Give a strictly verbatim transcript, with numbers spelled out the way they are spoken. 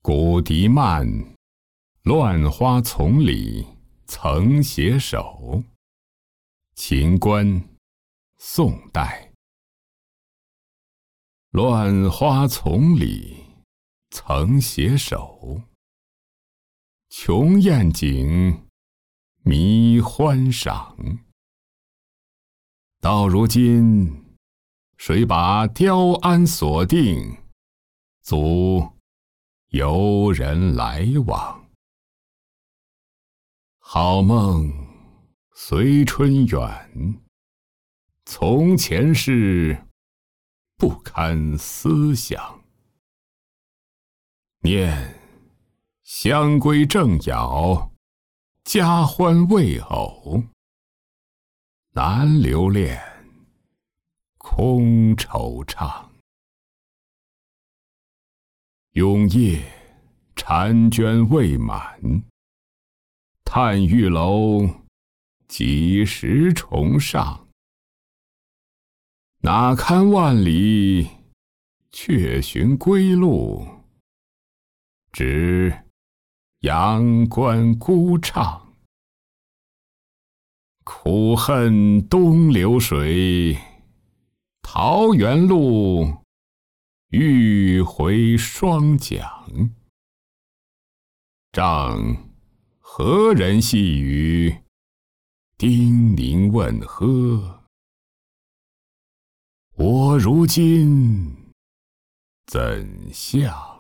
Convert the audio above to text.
古笛漫，乱花丛里曾携手。秦观，宋代。乱花丛里曾携手，琼宴景，迷欢赏。到如今，谁把雕鞍锁定，阻游人来往？好梦随春远，从前事不堪思想。念香闺正咬，佳欢未偶，难留恋，空惆怅。永夜婵娟未满，叹玉楼几时重上？哪堪万里却寻归路，只阳关孤唱。苦恨东流水，桃源路，欲回双桨。仗何人细语，叮咛问呵？我如今怎向？